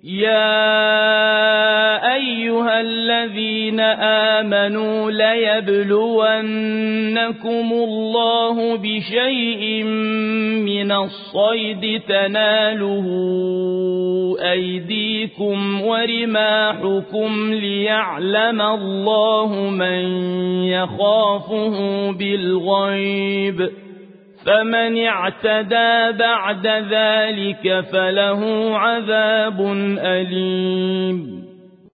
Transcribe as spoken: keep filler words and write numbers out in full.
يا أيها الذين آمنوا ليبلونكم الله بشيء من الصيد تناله أيديكم ورماحكم ليعلم الله من يخافه بالغيب فمن اعتدى بعد ذلك فله عذاب أليم